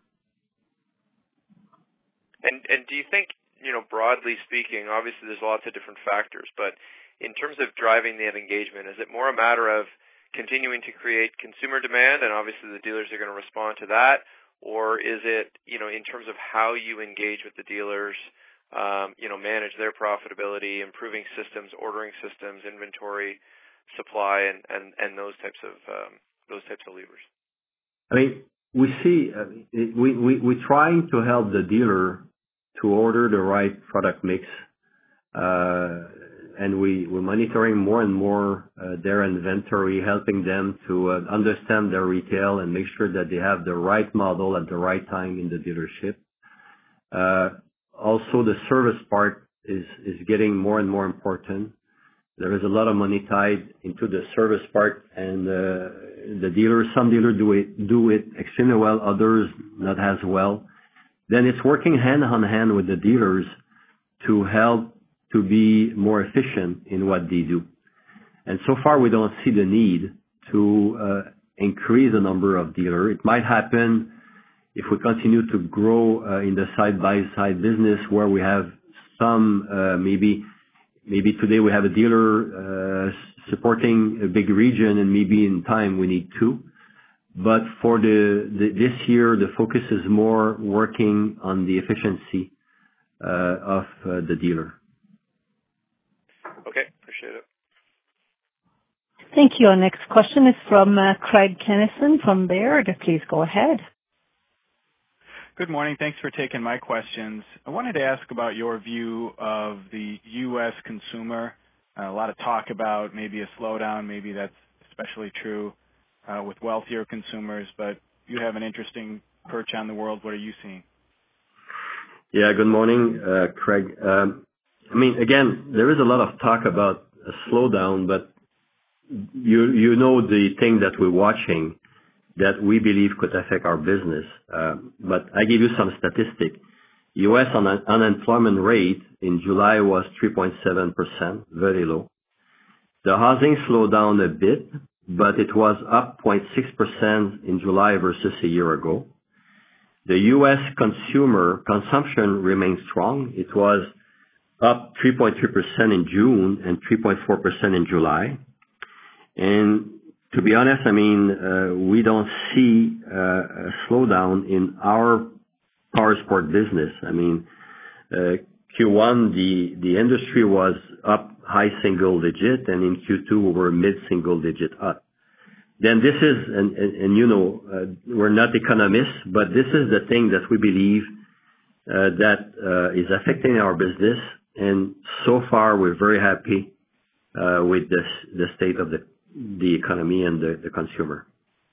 And, and do you think, you know, broadly speaking, obviously there's lots of different factors, but in terms of driving that engagement, is it more a matter of continuing to create consumer demand, and obviously the dealers are going to respond to that, or is it, you know, in terms of how you engage with the dealers, um, you know, manage their profitability, improving systems, ordering systems, inventory, supply, and, and, and those types of um, those types of levers? I mean, we see, uh, we, we, we're trying to help the dealer to order the right product mix, uh, and we, we're monitoring more and more uh, their inventory, helping them to uh, understand their retail and make sure that they have the right model at the right time in the dealership. Uh, also, the service part is, is getting more and more important. There is a lot of money tied into the service part, and uh, the dealers, some dealers do it, do it extremely well, others not as well. Then it's working hand on hand with the dealers to help to be more efficient in what they do. And so far, we don't see the need to uh, increase the number of dealers. It might happen if we continue to grow uh, in the side-by-side business where we have some, uh, maybe maybe today we have a dealer uh, supporting a big region, and maybe in time we need two. But for the, the this year, the focus is more working on the efficiency uh, of uh, the dealer. Okay, appreciate it. Thank you. Our next question is from uh, Craig Kennison from Baird. Please go ahead. Good morning. Thanks for taking my questions. I wanted to ask about your view of the U S consumer. Uh, a lot of talk about maybe a slowdown. Maybe that's especially true uh, with wealthier consumers, but you have an interesting perch on the world. What are you seeing? Yeah, good morning, uh, Craig. Um, I mean, again, there is a lot of talk about a slowdown, but you you know the thing that we're watching that we believe could affect our business. Uh, but I give you some statistic. U S un- unemployment rate in July was three point seven percent, very low. The housing slowed down a bit, but it was up zero point six percent in July versus a year ago. The U S consumer consumption remains strong. It was up three point three percent in June and three point four percent in July. And to be honest, I mean, uh, we don't see uh, a slowdown in our power sport business. I mean, uh, Q one, the, the industry was up high single digit, and in Q two, we were mid single digit up. Then this is, and, and, and you know, uh, we're not economists, but this is the thing that we believe uh, that uh, is affecting our business. And so far, we're very happy uh, with this, the state of the, the economy and the, the consumer.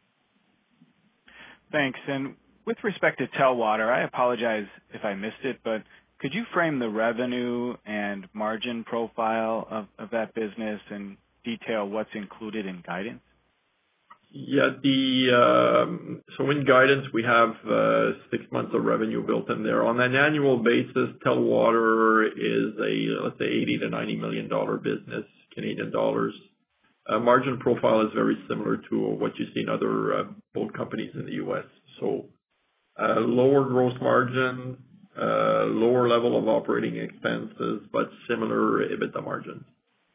Thanks. And with respect to Telwater, I apologize if I missed it, but could you frame the revenue and margin profile of, of that business and detail what's included in guidance? Yeah, the um, so in guidance we have uh, six months of revenue built in there. On an annual basis, Telwater is a let's say eighty to ninety million dollar business, Canadian dollars. Uh, margin profile is very similar to what you see in other uh, boat companies in the U S. So uh, lower gross margin, uh, lower level of operating expenses, but similar EBITDA margins.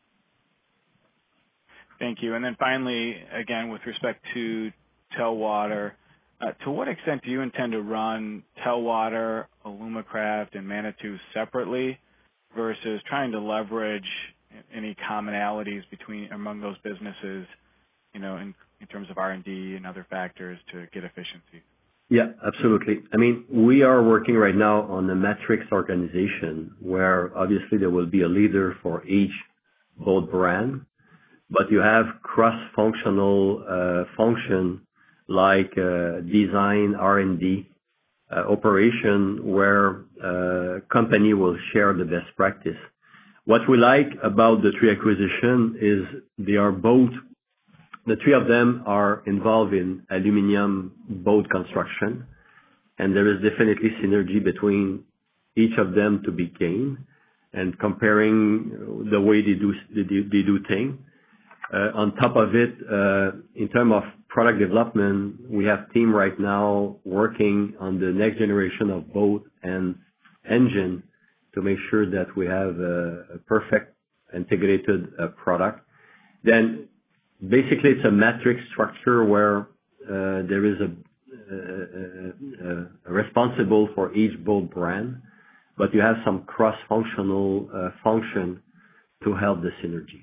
Thank you. And then finally, again, with respect to Telwater, uh, to what extent do you intend to run Telwater, Alumacraft, and Manitou separately versus trying to leverage any commonalities between among those businesses, you know, in, in terms of R and D and other factors to get efficiency? Yeah, absolutely. I mean, we are working right now on a matrix organization where obviously there will be a leader for each boat brand, but you have cross-functional uh, function like uh, design, R and D, uh, operation, where uh, company will share the best practice. What we like about the three acquisition is they are both, the three of them are involved in aluminum boat construction, and there is definitely synergy between each of them to be gained, and comparing the way they do they do, they do things. Uh, on top of it, uh, in terms of product development, we have team right now working on the next generation of boat and engine to make sure that we have a, a perfect integrated uh, product. Then basically it's a matrix structure where uh, there is a, a, a, a responsible for each boat brand, but you have some cross-functional uh, function to help the synergy.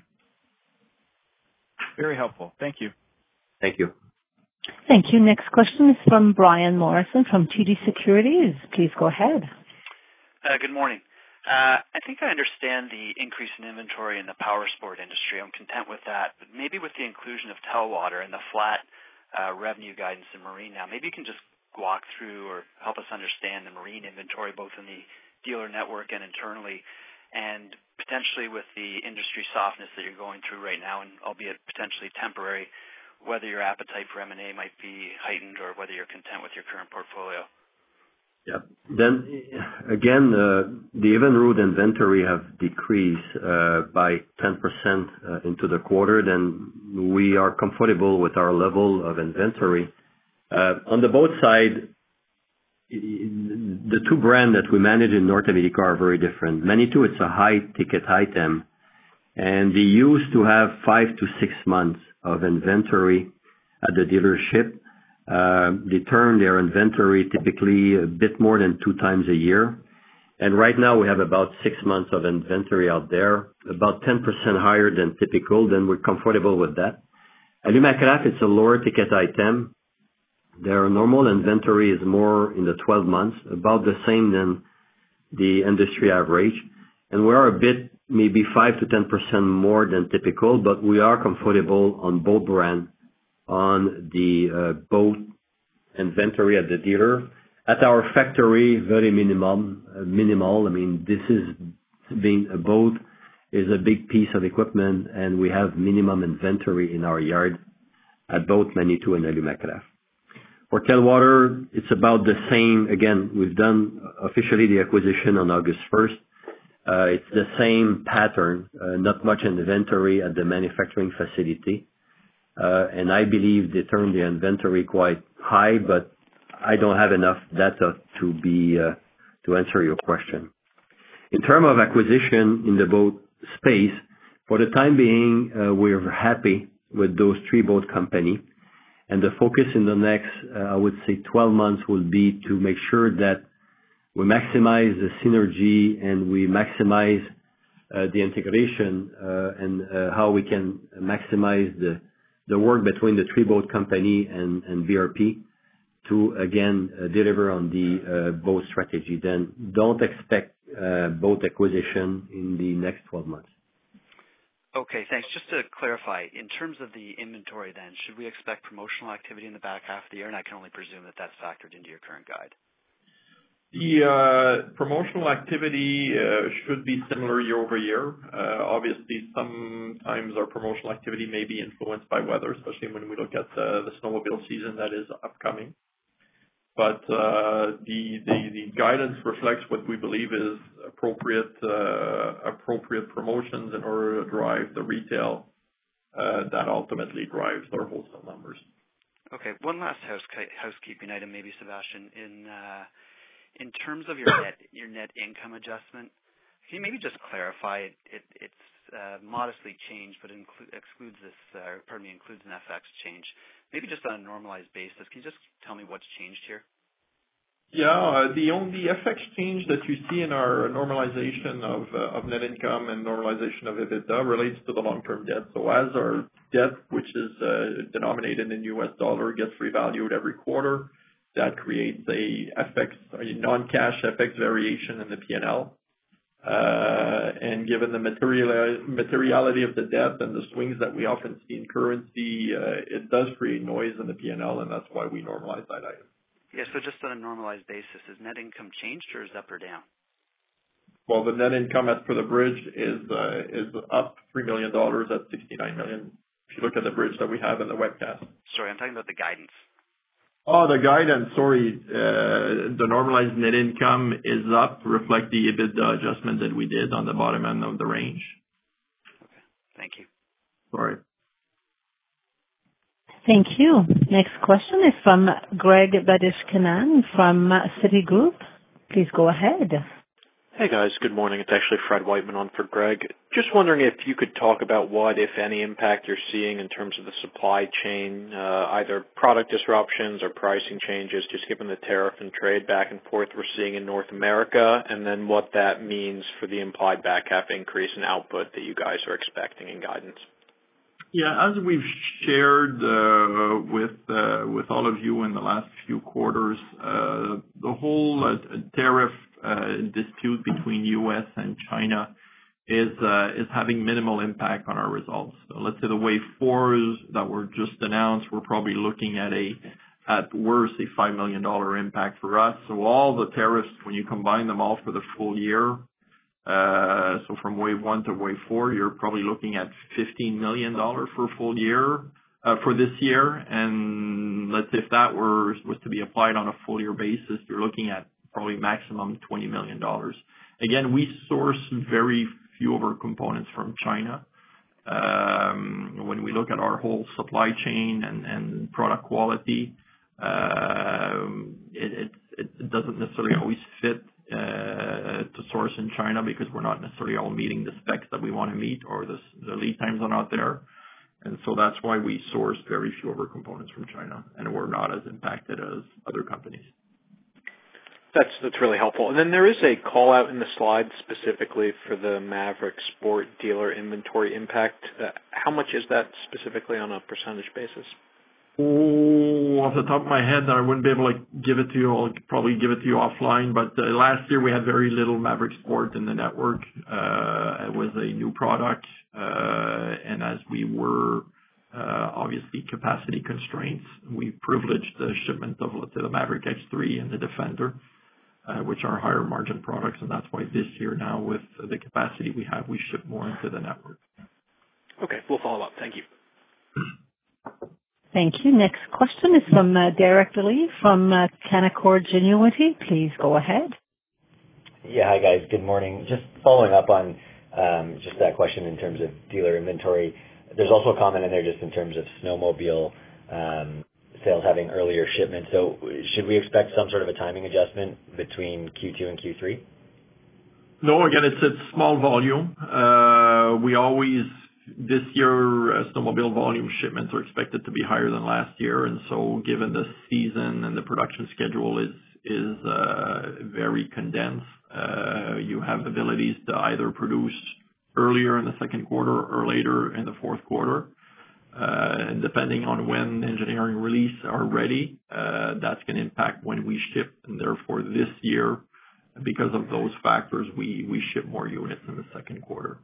Very helpful. Thank you. Thank you. Thank you. Next question is from Brian Morrison from T D Securities. Please go ahead. Uh, good morning. Uh, I think I understand the increase in inventory in the power sport industry. I'm content with that. But maybe with the inclusion of Telwater and the flat uh, revenue guidance in marine now, maybe you can just walk through or help us understand the marine inventory both in the dealer network and internally, and potentially with the industry softness that you're going through right now, and albeit potentially temporary, whether your appetite for M and A might be heightened or whether you're content with your current portfolio. Yeah. Then again, uh, the Evinrude inventory have decreased uh, by ten percent uh, into the quarter. Then we are comfortable with our level of inventory. Uh, on the boat side, the two brands that we manage in North America are very different. Manitou, it's a high-ticket item, and they used to have five to six months of inventory at the dealership. Uh, they turn their inventory typically a bit more than two times a year. And right now we have about six months of inventory out there, about ten percent higher than typical. Then we're comfortable with that. Alumacraft, it's a lower ticket item. Their normal inventory is more in the twelve months, about the same than the industry average. And we are a bit, maybe five to ten percent more than typical, but we are comfortable on both brands on the uh, boat inventory at the dealer. At our factory, very minimum, uh, minimal. I mean, this is being a boat is a big piece of equipment, and we have minimum inventory in our yard at both Manitou and Alumacraft. For Telwater, it's about the same. Again, we've done officially the acquisition on August first. Uh, it's the same pattern, uh, not much inventory at the manufacturing facility. Uh, and I believe they turned the inventory quite high, but I don't have enough data to be, uh, to answer your question. In terms of acquisition in the boat space, for the time being, uh, we're happy with those three boat companies. And the focus in the next, uh, I would say twelve months will be to make sure that we maximize the synergy and we maximize uh, the integration uh, and uh, how we can maximize the the work between the three boat company and, and B R P to, again, uh, deliver on the uh, boat strategy. Then don't expect uh, boat acquisition in the next twelve months. Okay, thanks. Just to clarify, in terms of the inventory then, should we expect promotional activity in the back half of the year? And I can only presume that that's factored into your current guide. The uh, promotional activity uh, should be similar year over year. Uh, obviously, sometimes our promotional activity may be influenced by weather, especially when we look at uh, the snowmobile season that is upcoming. But uh, the, the the guidance reflects what we believe is appropriate uh, appropriate promotions in order to drive the retail uh, that ultimately drives our wholesale numbers. Okay, one last house, housekeeping item, maybe Sebastian. In uh, in terms of your net your net income adjustment, can you maybe just clarify it? it it's uh, modestly changed, but inclu- excludes this. Uh, pardon me, includes an F X change. Maybe just on a normalized basis. Can you just tell me what's changed here? Yeah, uh, the only F X change that you see in our normalization of uh, of net income and normalization of EBITDA relates to the long-term debt. So as our debt, which is uh, denominated in U S dollar, gets revalued every quarter, that creates a F X, a non-cash F X variation in the P and L. Uh, and given the material, materiality of the debt and the swings that we often see in currency, uh, it does create noise in the P and L, and that's why we normalize that item. Yeah, so just on a normalized basis, is net income changed or is up or down? Well, the net income as per the bridge is uh, is up three million dollars at sixty-nine million dollars. If you look at the bridge that we have in the webcast. Sorry, I'm talking about the guidance. Oh, the guidance, sorry. Uh, the normalized net income is up to reflect the EBITDA adjustment that we did on the bottom end of the range. Okay, thank you. Sorry. Thank you. Next question is from Greg Badishkanan from Citigroup. Please go ahead. Hey guys, good morning. It's actually Fred Whiteman on for Greg. Just wondering if you could talk about what, if any, impact you're seeing in terms of the supply chain, uh, either product disruptions or pricing changes, just given the tariff and trade back and forth we're seeing in North America, and then what that means for the implied back half increase in output that you guys are expecting in guidance. Yeah, as we've shared uh, with uh, with all of you in the last few quarters, uh, the whole uh, tariff uh, dispute between U S and China is uh, is having minimal impact on our results. So let's say the wave fours that were just announced, we're probably looking at a at worst a five million dollar impact for us. So all the tariffs, when you combine them all for the full year. Uh, so from wave one to wave four, you're probably looking at fifteen million dollars for a full year, uh, for this year. And let's say if that were, was to be applied on a full year basis, you're looking at probably maximum twenty million dollars. Again, we source very few of our components from China. Um, when we look at our whole supply chain and, and product quality, uh, it, it, it doesn't necessarily always fit Uh, to source in China because we're not necessarily all meeting the specs that we want to meet, or the, the lead times are not there. And so that's why we source very few of our components from China, and we're not as impacted as other companies. That's that's really helpful. And then there is a call out in the slide specifically for the Maverick Sport dealer inventory impact. Uh, how much is that specifically on a percentage basis? Oh, off the top of my head, I wouldn't be able to give it to you. I'll probably give it to you offline. But uh, last year we had very little Maverick Sport in the network. Uh, it was a new product, uh, and as we were uh, obviously capacity constraints. We privileged the shipment of, let's say, the Maverick X three and the Defender, uh, which are higher margin products, and that's why this year now with the capacity we have, we ship more into the network. Okay, we'll follow up. Thank you. Thank you. Next question is from uh, Derek Lee from uh, Canaccord Genuity. Please go ahead. Yeah, hi guys. Good morning. Just following up on um, just that question in terms of dealer inventory. There's also a comment in there just in terms of snowmobile um, sales having earlier shipments. So should we expect some sort of a timing adjustment between Q two and Q three? No, again, it's it's small volume. Uh, we always this year uh, snowmobile volume shipments are expected to be higher than last year, and so given the season and the production schedule is is uh, very condensed, uh, you have abilities to either produce earlier in the second quarter or later in the fourth quarter. Uh, and depending on when engineering release are ready, uh, that's going to impact when we ship. And therefore this year, because of those factors, we, we ship more units in the second quarter.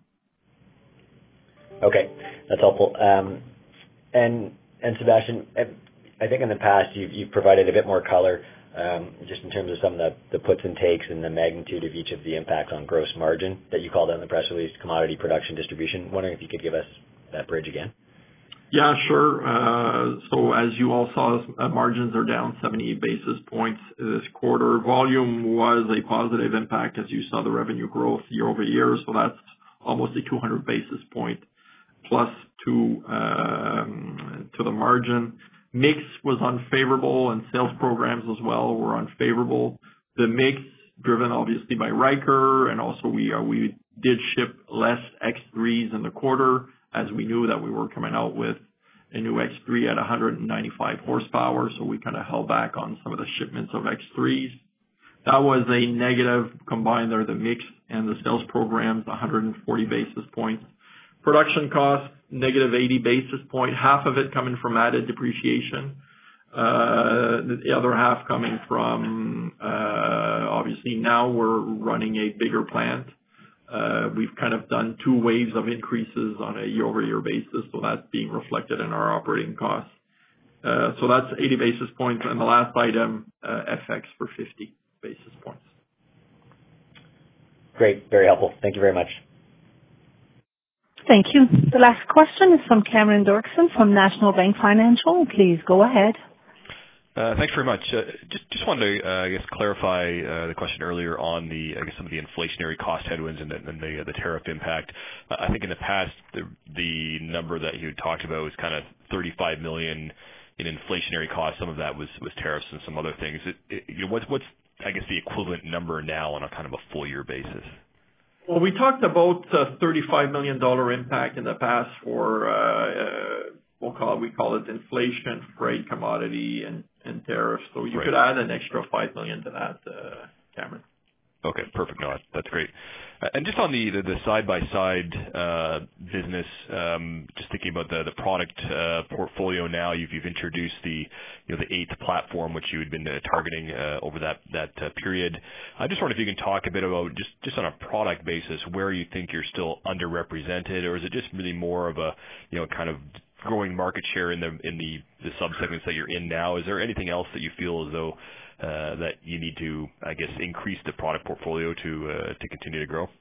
Okay, that's helpful. Um, and, and Sebastian, I think in the past you've, you've provided a bit more color Um, just in terms of some of the, the puts and takes and the magnitude of each of the impacts on gross margin that you called out in the press release, commodity, production, distribution. Wondering if you could give us that bridge again. Yeah, sure. Uh, so as you all saw, uh, margins are down seventy basis points this quarter. Volume was a positive impact as you saw the revenue growth year over year. So that's almost a two hundred basis point plus to, um, to the margin. Mix was unfavorable and sales programs as well were unfavorable. The mix driven obviously by Ryker, and also we uh, we did ship less X threes in the quarter as we knew that we were coming out with a new X three at one hundred ninety-five horsepower, so we kind of held back on some of the shipments of X threes. That was a negative combined there, the mix and the sales programs, one hundred forty basis points. Production costs, negative eighty basis point, half of it coming from added depreciation. Uh, the other half coming from, uh, obviously now we're running a bigger plant. Uh, we've kind of done two waves of increases on a year over year basis, so that's being reflected in our operating costs. Uh, so that's eighty basis points. And the last item, uh, F X for fifty basis points. Great. Very helpful. Thank you very much. Thank you. The last question is from Cameron Doerksen from National Bank Financial. Please go ahead. Uh, thanks very much. Uh, just just wanted to, uh, I guess, clarify uh, the question earlier on the, I guess, some of the inflationary cost headwinds and the, and the, the tariff impact. Uh, I think in the past, the, the number that you had talked about was kind of thirty-five million dollars in inflationary costs. Some of that was, was tariffs and some other things. It, it, you know, what's, what's, I guess, the equivalent number now on a kind of a full year basis? Well, we talked about uh, thirty-five million dollars impact in the past for, uh, uh, we'll call it, we call it inflation, freight, commodity, and, and tariffs. So you right. could add an extra five million dollars to that, uh, Cameron. Okay, perfect. No, that's great. Uh, and just on the the, the side-by-side uh, business, um, just thinking about the the product uh, portfolio now, you've you've introduced the you know the eighth platform, which you had been uh, targeting uh, over that that uh, period. I just wonder if you can talk a bit about just just on a product basis where you think you're still underrepresented, or is it just really more of a you know kind of growing market share in the in the the subsegments that you're in now? Is there anything else that you feel as though Uh, that you need to, I guess, increase the product portfolio to uh, to continue to grow?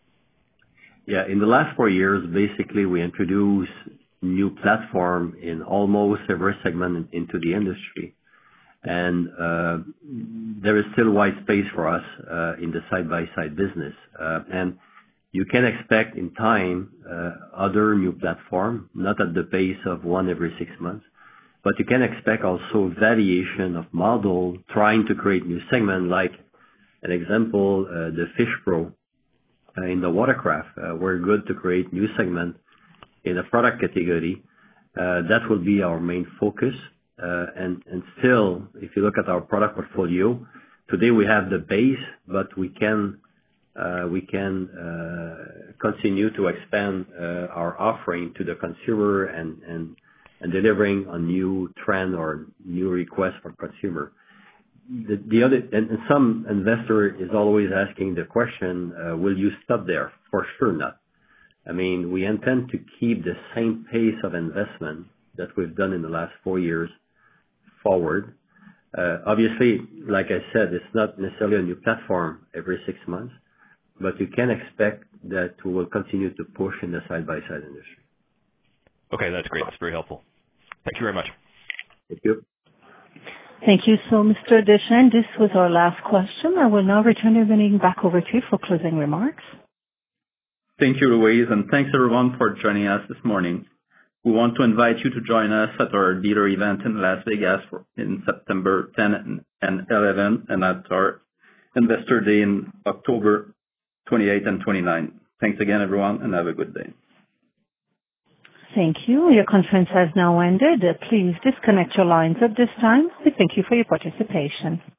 Yeah, in the last four years, basically, we introduced new platform in almost every segment into the industry, and uh, there is still wide space for us uh, in the side-by-side business. Uh, and you can expect in time uh, other new platform, not at the pace of one every six months. But you can expect also variation of model trying to create new segment, like an example, uh, the Fish Pro uh, in the watercraft. Uh, we're good to create new segment in a product category. Uh, that will be our main focus. Uh, and, and still, if you look at our product portfolio, today we have the base, but we can uh, we can uh, continue to expand uh, our offering to the consumer and and and delivering a new trend or new request from consumer. The, the other, and some investor is always asking the question, uh, will you stop there? For sure not. I mean, we intend to keep the same pace of investment that we've done in the last four years forward. Uh, obviously, like I said, it's not necessarily a new platform every six months, but you can expect that we will continue to push in the side-by-side industry. Okay, that's great. That's very helpful. Thank you very much. Thank you. Thank you. So, Mister Deschênes, this was our last question. I will now return the meeting back over to you for closing remarks. Thank you, Louise, and thanks everyone for joining us this morning. We want to invite you to join us at our dealer event in Las Vegas in September tenth and eleventh, and at our Investor Day in October twenty-eighth and twenty-ninth. Thanks again, everyone, and have a good day. Thank you. Your conference has now ended. Please disconnect your lines at this time. We thank you for your participation.